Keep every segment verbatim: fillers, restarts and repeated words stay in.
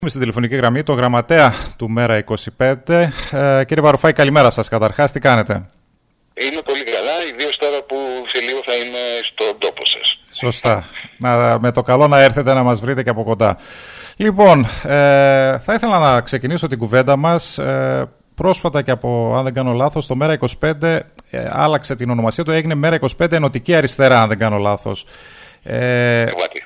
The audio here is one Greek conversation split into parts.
Στην τηλεφωνική γραμμή το γραμματέα του Μέρα είκοσι πέντε. Ε, κύριε Βαρουφάκη, καλημέρα σας καταρχάς. Τι κάνετε? Είμαι πολύ καλά, ιδίως τώρα που σε λίγο θα είμαι στον τόπο σας. Σωστά. Να, με το καλό να έρθετε να μας βρείτε και από κοντά. Λοιπόν, ε, θα ήθελα να ξεκινήσω την κουβέντα μας. Ε, πρόσφατα και από, αν δεν κάνω λάθος, το Μέρα είκοσι πέντε ε, άλλαξε την ονομασία του, έγινε Μέρα είκοσι πέντε Ενωτική Αριστερά, αν δεν κάνω λάθος. Ε,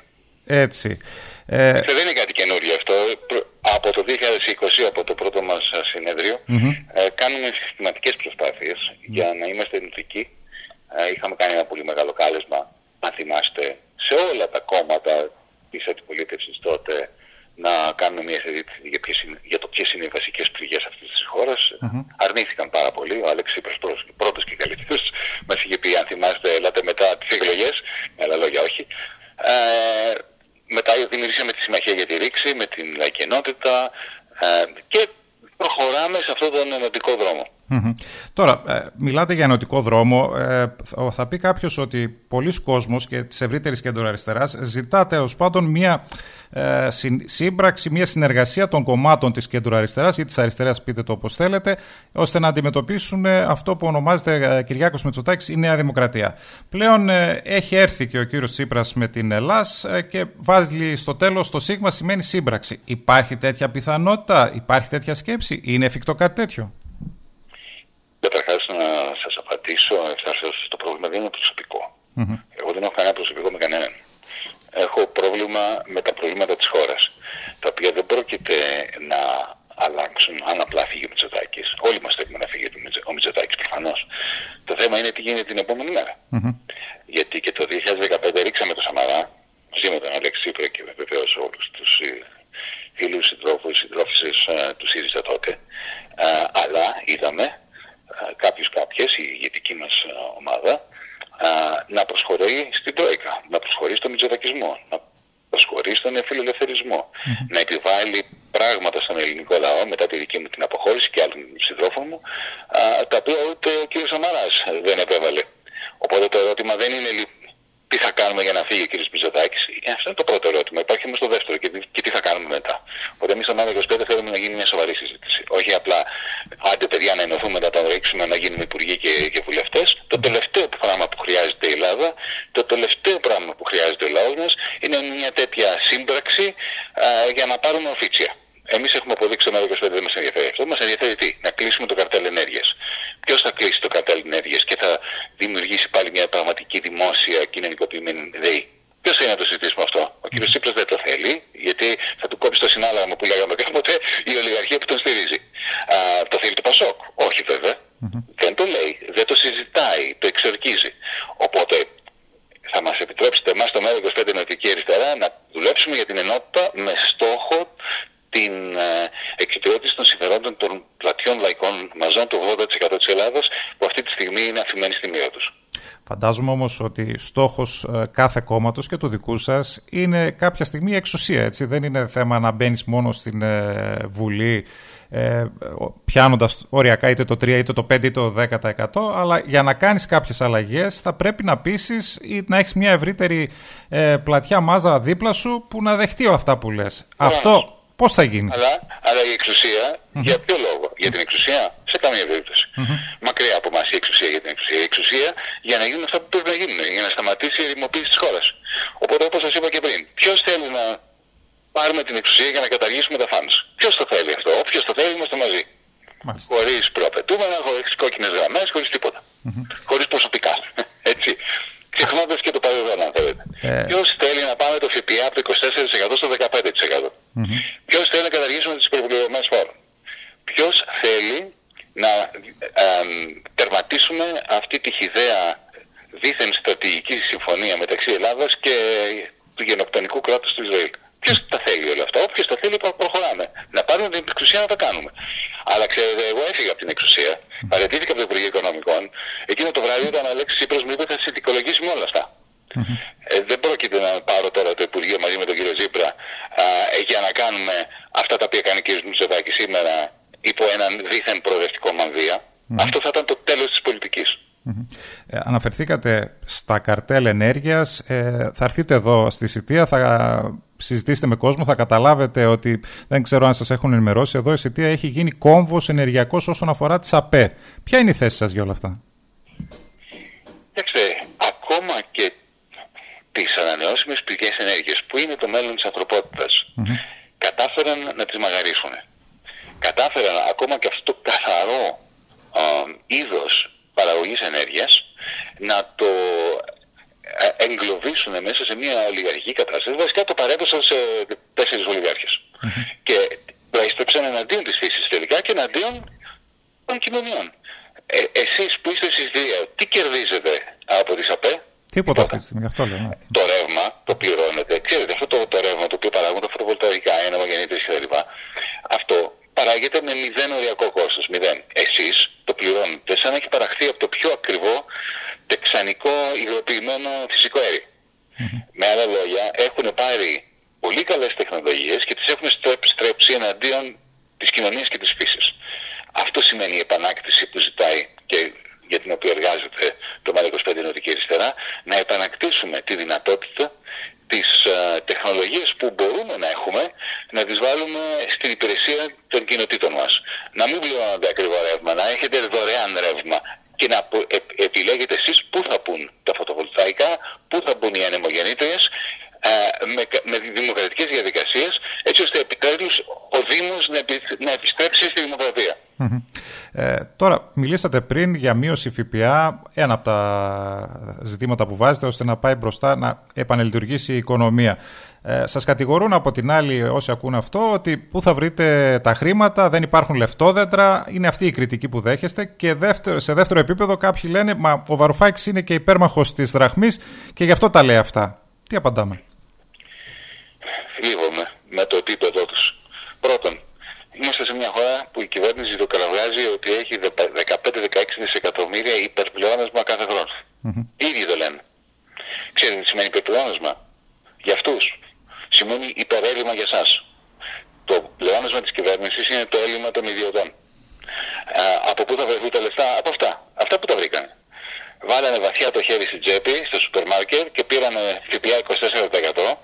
έτσι. Ε, δεν είναι κάτι καινούριο αυτό. Από το δύο χιλιάδες είκοσι, από το πρώτο μας συνέδριο, mm-hmm. ε, κάνουμε συστηματικές προσπάθειες mm-hmm. για να είμαστε ενωτικοί. Ε, είχαμε κάνει ένα πολύ μεγάλο κάλεσμα, αν θυμάστε, σε όλα τα κόμματα της αντιπολίτευσης τότε, να κάνουμε μια συζήτηση για, για το ποιες είναι οι βασικές πληγές αυτής της χώρας. Mm-hmm. Αρνήθηκαν πάρα πολύ. Ο Άλεξ Τσίπρας πρώτος και καλύτερος μας είχε πει, αν θυμάστε, έλατε μετά τις εκλογές. Με άλλα λόγια, όχι. Ε, Μετά δημιουργήσαμε τη Συμμαχία για τη Ρήξη με την Λαϊκή Ενότητα ε, και προχωράμε σε αυτόν τον ενωτικό δρόμο. Mm-hmm. Τώρα, ε, μιλάτε για ενωτικό δρόμο. Ε, θα, θα πει κάποιος ότι πολλοί κόσμος και της ευρύτερης κεντροαριστεράς ζητά τέλος πάντων μια ε, σύμπραξη, μια συνεργασία των κομμάτων της κεντροαριστεράς ή της αριστεράς, πείτε το όπως θέλετε, ώστε να αντιμετωπίσουν αυτό που ονομάζεται, Κυριάκος Μητσοτάκης, η Νέα Δημοκρατία. Πλέον ε, έχει έρθει και ο κύριος Τσίπρας με την Ελλάς ε, και βάζει στο τέλος το σίγμα σημαίνει σύμπραξη. Υπάρχει τέτοια πιθανότητα, υπάρχει τέτοια σκέψη, είναι εφικτό κάτι τέτοιο? Καταρχάς, να σας απαντήσω ευθάρσεως, το πρόβλημα δεν είναι προσωπικό. Mm-hmm. Εγώ δεν έχω κανένα προσωπικό με κανέναν. Έχω πρόβλημα με τα προβλήματα της χώρας, τα οποία δεν πρόκειται να αλλάξουν αν απλά φύγει ο Μητσοτάκης. Όλοι μας θέλουμε να φύγει ο Μητσοτάκης, προφανώς. Το θέμα είναι τι γίνεται την επόμενη μέρα. Mm-hmm. Γιατί και το δύο χιλιάδες δεκαπέντε ρίξαμε το Σαμαρά, μαζί με τον Αλέξη Τσίπρα και βεβαίως όλους τους φίλους, συντρόφους, συντρόφισσες του ΣΥΡΙΖΑ τότε. Α, αλλά είδαμε κάποιους κάποιες, η ηγετική μας ομάδα, α, να προσχωρεί στην Τρόικα, να προσχωρεί στον μητσοτακισμό, να προσχωρεί στον φιλελευθερισμό, mm-hmm. να επιβάλλει πράγματα στον ελληνικό λαό μετά τη δική μου την αποχώρηση και άλλων συντρόφων μου, α, τα οποία ούτε ο κ. Σαμαράς δεν επέβαλε. Οπότε το ερώτημα δεν είναι τι θα κάνουμε για να φύγει ο κ. Μητσοτάκης. Αυτό είναι το πρώτο ερώτημα. Υπάρχει όμως το δεύτερο και, και τι θα κάνουμε μετά. Οπότε εμείς στο Μέρα είκοσι πέντε θέλουμε να γίνει μια σοβαρή συζήτηση. Όχι απλά άντε παιδιά να ενωθούμε, να τα ρίξουμε, να γίνουμε υπουργοί και, και βουλευτές. Το τελευταίο πράγμα που χρειάζεται η Ελλάδα, το τελευταίο πράγμα που χρειάζεται ο λαός μας είναι μια τέτοια σύμπραξη α, για να πάρουμε οφίτσια. Εμείς έχουμε αποδείξει το Μέρα είκοσι πέντε, δεν μας ενδιαφέρει αυτό. Μας ενδιαφέρει τι? Να κλείσουμε το καρτέλ ενέργειας. Ποιος θα κλείσει το καρτέλ ενέργειας και θα δημιουργήσει πάλι μια πραγματική δημόσια κοινωνικοποιημένη ΔΕΗ? Ποιος θέλει να το συζητήσουμε αυτό? Ο κ. Τσίπρας δεν το θέλει, γιατί θα του κόψει το συνάλλαγμα που λέγαμε κάποτε η ολιγαρχία που τον στηρίζει. Α, το θέλει το Πασόκ? Όχι βέβαια. Mm-hmm. Δεν το λέει, δεν το συζητάει, το εξορκίζει. Οπότε θα μας επιτρέψετε εμάς το Μέρα είκοσι πέντε Ενωτική Αριστερά να δουλέψουμε για την ενότητα με στόχο την ε, εξυπηρέτηση των συμφερόντων των πλατιών λαϊκών μαζών του ογδόντα τοις εκατό της Ελλάδας, που αυτή τη στιγμή είναι αφημένοι στη μοίρα τους. Φαντάζομαι όμως ότι στόχος ε, κάθε κόμματος και του δικού σας είναι κάποια στιγμή η εξουσία, έτσι. Δεν είναι θέμα να μπαίνεις μόνο στην ε, Βουλή ε, πιάνοντας οριακά είτε το τρία είτε το πέντε είτε το δέκα τοις εκατό, αλλά για να κάνεις κάποιες αλλαγές θα πρέπει να πείσεις ή να έχεις μια ευρύτερη ε, πλατιά μάζα δίπλα σου που να δεχτεί όλα αυτά που λες. Αυτό πώς θα γίνει? Αλλά, αλλά η εξουσία, mm-hmm. για ποιο λόγο? Για την εξουσία? Σε καμία περίπτωση. Mm-hmm. Μακριά από εμάς η εξουσία για την εξουσία. Η εξουσία για να γίνουν αυτά που πρέπει να γίνουν, για να σταματήσει η ερημοποίηση της χώρας. Οπότε, όπως σας είπα και πριν, ποιος θέλει να πάρουμε την εξουσία για να καταργήσουμε τα φάνους? Ποιος το θέλει αυτό? Όποιος το θέλει, είμαστε μαζί. Μάλιστα. Χωρίς προαπαιτούμενα, χωρίς κόκκινες γραμμές, χωρίς τίποτα. Mm-hmm. Χωρίς προσωπικά. Έτσι. Ξεχνώντας και το παρελθόν, αν θέλετε. Ε... Ποιος θέλει να πάμε το ΦΠΑ από το είκοσι τέσσερα τοις εκατό στο δεκαπέντε τοις εκατό? Mm-hmm. Ποιος θέλει να καταργήσουμε τις υπερπληρωμένες φόρων? Ποιος θέλει να ε, ε, τερματίσουμε αυτή τη χυδαία δίθεν στρατηγική συμφωνία μεταξύ Ελλάδας και του γενοκτονικού κράτους του Ισραήλ? Ποιος τα θέλει όλα αυτά? Όποιος τα θέλει, προχωράμε. Να πάρουμε την εξουσία να τα κάνουμε. Αλλά ξέρετε, εγώ έφυγα από την εξουσία, παραιτήθηκα από το Υπουργείο Οικονομικών, εκείνο το βράδυ όταν ο Αλέξης Τσίπρας μου είπε θα συνθηκολογήσει με όλα αυτά. Mm-hmm. Ε, δεν πρόκειται να πάρω τώρα το Υπουργείο μαζί με τον κύριο Τσίπρα α, για να κάνουμε αυτά τα οποία κάνει ο κύριος Μητσοτάκης σήμερα υπό έναν δίθεν προοδευτικό μανδύα. Mm-hmm. Αυτό θα ήταν το τέλος της πολιτικής. Mm-hmm. Ε, αναφερθήκατε στα καρτέλ ενέργειας. Ε, θα έρθετε εδώ στη Σιτία, θα συζητήσετε με κόσμο, θα καταλάβετε ότι, δεν ξέρω αν σας έχουν ενημερώσει, εδώ η Σιτία έχει γίνει κόμβος ενεργειακός όσον αφορά τις ΑΠΕ. Ποια είναι η θέση σας για όλα αυτά? Κοιτάξτε, ακόμα και τις ανανεώσιμες πηγές ενέργειας, που είναι το μέλλον της ανθρωπότητας, mm-hmm. κατάφεραν να τις μαγαρίσουν. Κατάφεραν ακόμα και αυτό το καθαρό ε, είδος παραγωγής ενέργειας να το εγκλωβίσουν μέσα σε μια ολιγαρχική κατάσταση. Βασικά το παρέδωσαν σε τέσσερις ολιγάρχες. Mm-hmm. Και προέστρεψαν εναντίον της φύσης τελικά και εναντίον των κοινωνιών. Ε, εσείς που είστε στις δύο, τι κερδίζετε από τις ΑΠΕ? Τίποτα αυτή τη στιγμή, αυτό λέω. Ναι. Το ρεύμα το πληρώνετε. Ξέρετε, αυτό το, το ρεύμα το οποίο παράγουν τα φωτοβολταϊκά, οι ανεμογεννήτριες κτλ. Αυτό παράγεται με μηδέν οριακό κόστος. Μηδέν. Εσείς το πληρώνετε σαν να έχει παραχθεί από το πιο ακριβό τεξανικό υγροποιημένο φυσικό αέριο. Mm-hmm. Με άλλα λόγια, έχουν πάρει πολύ καλές τεχνολογίες και τις έχουν στρέψει εναντίον της κοινωνίας και της φύσης. Αυτό σημαίνει η επανάκτηση που ζητάει και για την οποία εργάζεται το ΜΕΡΑ είκοσι πέντε Ενωτική Αριστερά, να επανακτήσουμε τη δυνατότητα τις uh, τεχνολογίες που μπορούμε να έχουμε, να τις βάλουμε στην υπηρεσία των κοινοτήτων μας. Να μην πληρώνονται ακριβό ρεύμα, να έχετε δωρεάν ρεύμα και να ε, επιλέγετε εσείς πού θα μπουν τα φωτοβολταϊκά, πού θα μπουν οι ανεμογεννήτριες, uh, με, με δημοκρατικές διαδικασίες, έτσι ώστε επιτέλους ο Δήμος να, επι, να επιστρέψει στη δημοκρατία. Mm-hmm. Ε, τώρα, μιλήσατε πριν για μείωση ΦΠΑ, ένα από τα ζητήματα που βάζετε ώστε να πάει μπροστά, να επανελειτουργήσει η οικονομία. Ε, σας κατηγορούν από την άλλη όσοι ακούν αυτό ότι πού θα βρείτε τα χρήματα, δεν υπάρχουν λεφτόδεντρα, είναι αυτή η κριτική που δέχεστε και δεύτερο, σε δεύτερο επίπεδο κάποιοι λένε μα ο Βαρουφάκης είναι και υπέρμαχος της δραχμής και γι' αυτό τα λέει αυτά. Τι απαντάμε? Θλίβομαι με το επίπεδο τους. Πρώτον, είμαστε σε μια χώρα που η κυβέρνηση το καλαβγάζει ότι έχει δεκαπέντε με δεκαέξι δισεκατομμύρια υπερπλεόνασμα κάθε χρόνο. Mm-hmm. Οι ίδιοι το λένε. Ξέρετε τι σημαίνει υπερπλεόνασμα? Για αυτούς σημαίνει υπερέλλειμμα για εσάς. Το πλεόνασμα της κυβέρνησης είναι το έλλειμμα των ιδιωτών. Α, από πού θα βρεθούν τα λεφτά? Από αυτά. Αυτά που τα βρήκανε. Βάλανε βαθιά το χέρι στην τσέπη, στο σούπερ μάρκετ και πήρανε ΦΠΑ είκοσι τέσσερα τοις εκατό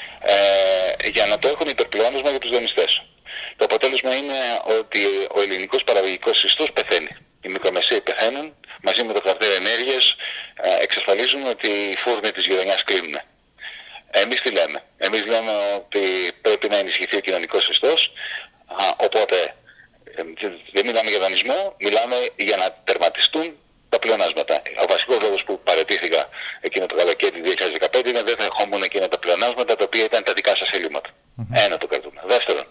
ε, για να το έχουν υπερπλεόνασμα για τους δανειστές. Το αποτέλεσμα είναι ότι ο ελληνικός παραγωγικός ιστός πεθαίνει. Οι μικρομεσαίοι πεθαίνουν, μαζί με το καρτέλ ενέργειας εξασφαλίζουν ότι οι φούρνοι της γειτονιάς κλείνουν. Εμείς τι λέμε? Εμείς λέμε ότι πρέπει να ενισχυθεί ο κοινωνικός ιστός, οπότε δεν μιλάμε για δανεισμό, μιλάμε για να τερματιστούν τα πλεονάσματα. Ο βασικός λόγος που παραιτήθηκα εκείνο το καλοκαίρι του δύο χιλιάδες δεκαπέντε είναι δεν θα ερχόμουν εκείνα τα πλεονάσματα τα οποία ήταν τα δικά σας ελλείμματα. Mm-hmm. Ένα το κρατούμε. Δεύτερον,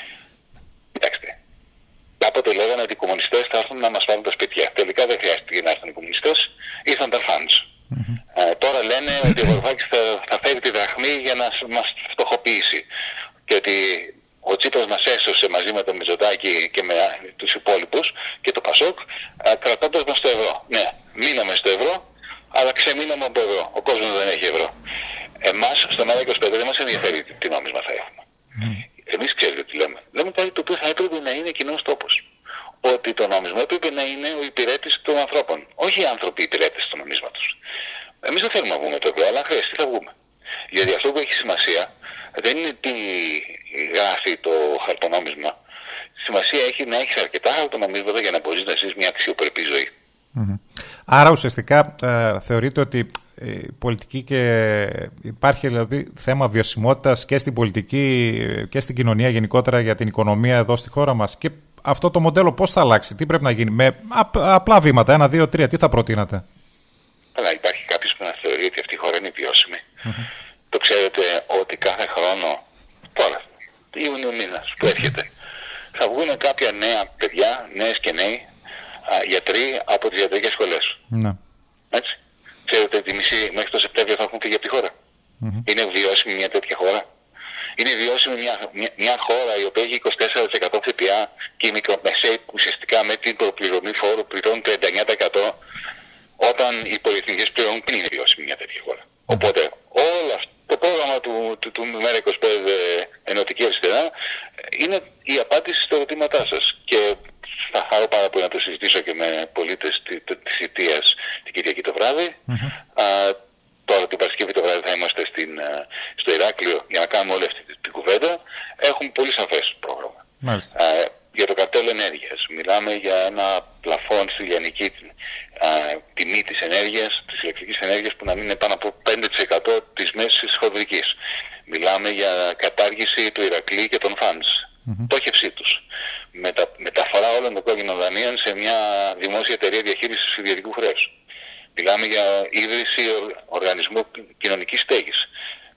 κοιτάξτε, κάποτε λέγανε ότι οι κομμουνιστές θα έρθουν να μας πάρουν τα σπίτια. Τελικά δεν χρειάστηκε να έρθουν οι κομμουνιστές, ήρθαν τα φαντς. Mm-hmm. Ε, τώρα λένε ότι ο Βαρουφάκης θα, θα φέρει τη δραχμή για να μας φτωχοποιήσει. Και ότι ο Τσίπρας μας έσωσε μαζί με τον Μητσοτάκη και με τους υπόλοιπους και το Πασόκ, κρατώντας μας το ευρώ. Ναι, μείναμε στο ευρώ, αλλά ξεμείναμε από ευρώ. Ο κόσμος δεν έχει ευρώ. Εμάς, στο ΜΕΡΑ είκοσι πέντε δεν μας ενδιαφέρει τι νόμισμα θα έχουμε. Mm. Εμείς ξέρετε τι λέμε. Λέμε κάτι το οποίο θα έπρεπε να είναι κοινός τόπος. Ότι το νόμισμα έπρεπε να είναι ο υπηρέτης των ανθρώπων. Όχι οι άνθρωποι οι υπηρέτες του νομίσματος. Εμείς δεν θέλουμε να βγούμε το ευρώ, αλλά χρειαστεί θα βγούμε. Γιατί αυτό που έχει σημασία δεν είναι τι γράφει το χαρτονόμισμα. Σημασία έχει να έχεις αρκετά χαρτονομίσματα για να μπορείς να ζεις μια αξιοπρεπή ζωή. Mm-hmm. Άρα ουσιαστικά ε, θεωρείτε ότι η πολιτική και υπάρχει δηλαδή θέμα βιωσιμότητας και στην πολιτική και στην κοινωνία γενικότερα για την οικονομία εδώ στη χώρα μας, και αυτό το μοντέλο πώς θα αλλάξει, τι πρέπει να γίνει με απλά βήματα, ένα, δύο, τρία, τι θα προτείνατε? Αλλά υπάρχει κάποιος που να θεωρεί ότι αυτή η χώρα είναι βιώσιμη. Mm-hmm. Το ξέρετε ότι κάθε χρόνο, τώρα, Ιούνιο μήνας που έρχεται, θα βγουν κάποια νέα παιδιά, νέες και νέοι, α, γιατροί από τις ιατρικές σχολές. Ναι. Έτσι. Ξέρετε ότι μισή μέχρι το Σεπτέμβριο θα έχουν φύγει από τη χώρα. Mm-hmm. Είναι βιώσιμη μια τέτοια χώρα? Είναι βιώσιμη μια, μια, μια χώρα η οποία έχει είκοσι τέσσερα τοις εκατό ΦΠΑ και οι μικρομεσαίοι ουσιαστικά με την προπληρωμή φόρου πληρώνουν τριάντα εννιά τοις εκατό, όταν οι πολυεθνικές πληρώνουν? Δεν είναι βιώσιμη μια τέτοια χώρα. Mm-hmm. Οπότε όλο αυτό το πρόγραμμα του, του, του ΜΕΡΑ είκοσι πέντε Ενωτική Αριστερά είναι η απάντηση στα ερωτήματά σας. Και θα χαρώ πάρα πολύ να το συζητήσω και με πολίτες της Ιτίας την Κυριακή το βράδυ. Mm-hmm. Α, τώρα την Παρασκευή το βράδυ θα είμαστε στην, στο Ηράκλειο για να κάνουμε όλη αυτή την κουβέντα. Έχουμε πολύ σαφές πρόγραμμα. Α, για το καρτέλ ενέργειας. Μιλάμε για ένα πλαφόν στη λιανική α, τιμή της ενέργειας, της ηλεκτρικής ενέργειας που να μην είναι πάνω από πέντε τοις εκατό της μέσης χονδρικής. Μιλάμε για κατάργηση του Ηρακλή και των φαντς. Mm-hmm. Πτώχευσή τους. Μετα, μεταφορά όλων των κόκκινων δανείων σε μια δημόσια εταιρεία διαχείρισης ιδιωτικού χρέους. Μιλάμε για ίδρυση οργανισμού κοινωνικής στέγης.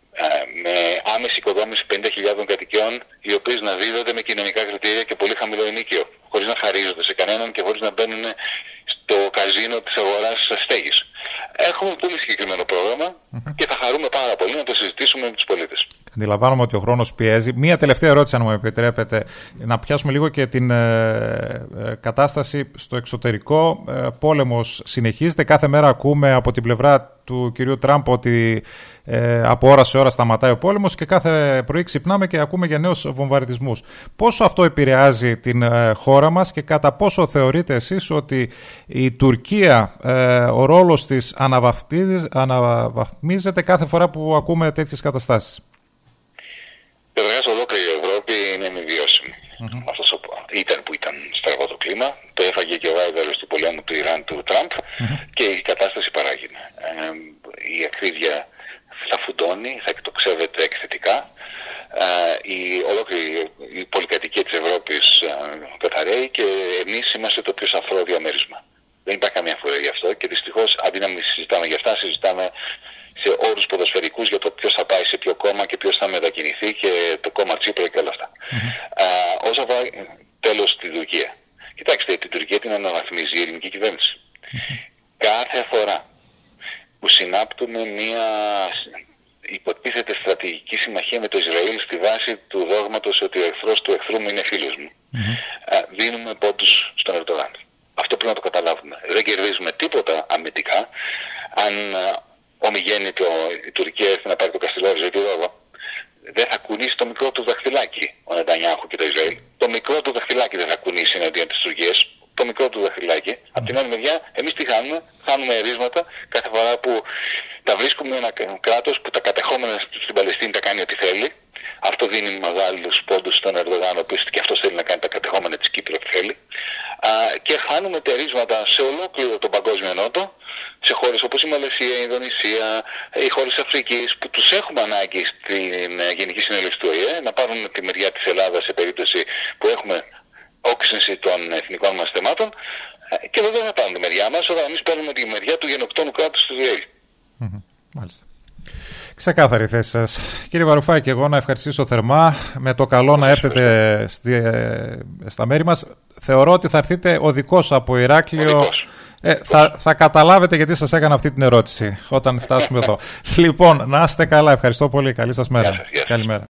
Με άμεση οικοδόμηση πενήντα χιλιάδων κατοικιών, οι οποίες να δίδονται με κοινωνικά κριτήρια και πολύ χαμηλό ενίκιο, χωρίς να χαρίζονται σε κανέναν και χωρίς να μπαίνουν στο καζίνο της αγοράς στέγης. Έχουμε πολύ συγκεκριμένο πρόγραμμα mm-hmm. και θα χαρούμε πάρα πολύ να το συζητήσουμε με τους πολίτες. Αντιλαμβάνομαι ότι ο χρόνος πιέζει. Μία τελευταία ερώτηση, αν μου επιτρέπετε, να πιάσουμε λίγο και την ε, ε, κατάσταση στο εξωτερικό. Ε, πόλεμος συνεχίζεται. Κάθε μέρα ακούμε από την πλευρά του κυρίου Τραμπ ότι ε, από ώρα σε ώρα σταματάει ο πόλεμος και κάθε πρωί ξυπνάμε και ακούμε για νέους βομβαρδισμούς. Πόσο αυτό επηρεάζει την ε, χώρα μας και κατά πόσο θεωρείτε εσείς ότι η Τουρκία, ε, ο ρόλος της αναβαθμίζεται κάθε φορά που ακούμε τέτοιες καταστάσεις? Καταρχάς, ολόκληρη η Ευρώπη είναι μη βιώσιμη. Mm-hmm. Αυτός ήταν που ήταν στραβό το κλίμα. Το έφαγε και ο άιδωλος του πολέμου του Ιράν του Τραμπ mm-hmm. και η κατάσταση παράγει. Ε, η ακρίβεια θα φουντώνει, θα εκτοξεύεται εκθετικά. Ε, η ολόκληρη η πολυκατοικία της Ευρώπης ε, καταραίει και εμείς είμαστε το πιο σαφρό διαμέρισμα. Δεν υπάρχει καμία αμφιβολία γι' αυτό και δυστυχώς αντί να μην συζητάμε γι' αυτά, συζητάμε σε όρους ποδοσφαιρικούς για το ποιος θα πάει σε ποιο κόμμα και ποιος θα μετακινηθεί και το κόμμα Τσίπρα και όλα αυτά. Mm-hmm. Uh, όσο αφορά τέλος στην Τουρκία. Κοιτάξτε, την Τουρκία την αναβαθμίζει η ελληνική κυβέρνηση. Mm-hmm. Κάθε φορά που συνάπτουμε μια υποτίθεται στρατηγική συμμαχία με το Ισραήλ στη βάση του δόγματος ότι ο εχθρός του εχθρού μου είναι φίλος μου, mm-hmm. uh, δίνουμε πόντους στον Ερντογάν. Αυτό πρέπει να το καταλάβουμε. Δεν κερδίζουμε τίποτα αμυντικά αν uh, ομιγέννητο η Τουρκία έρθει να πάρει το Καστελόριζο ή λόγο, δεν θα κουνήσει το μικρό του δαχτυλάκι ο Νετανιάχου και το Ισραήλ. Το μικρό του δαχτυλάκι δεν θα κουνήσει εναντίον της Τουρκίας. Το μικρό του δαχτυλάκι. Mm. Από την άλλη μεριά, εμείς τι χάνουμε? Χάνουμε ερίσματα κάθε φορά που τα βρίσκουμε ένα κράτος που τα κατεχόμενα στην Παλαιστίνη τα κάνει ό,τι θέλει. Αυτό δίνει μεγάλους πόντους στον Ερντογάν, ο οποίος και αυτός θέλει να κάνει τα κατεχόμενα της Κύπρου ό,τι θέλει. Α, και χάνουμε τερίσματα σε ολόκληρο τον παγκόσμιο νότο, σε χώρες όπως η Μαλαισία, η Ινδονησία, οι χώρες Αφρικής, που τους έχουμε ανάγκη στην Γενική Συνέλευση του Ο Ε Ε να πάρουν τη μεριά της Ελλάδας σε περίπτωση που έχουμε όξυνση των εθνικών μας θεμάτων και βέβαια θα πάρουν τη μεριά μας όταν εμείς παίρνουμε τη μεριά του γενοκτόνου κράτους του Ισραήλ. Mm-hmm. Μάλιστα. Ξεκάθαρη η θέση σας. Κύριε Βαρουφάκη, εγώ να ευχαριστήσω θερμά. Με το καλό να έρθετε στη, στα μέρη μας. Θεωρώ ότι θα έρθετε οδικός από Ηράκλειο. Ε, θα, θα καταλάβετε γιατί σας έκανα αυτή την ερώτηση όταν φτάσουμε εδώ. Λοιπόν, να είστε καλά. Ευχαριστώ πολύ. Καλή σας μέρα. Γεια σας, γεια σας. Καλημέρα.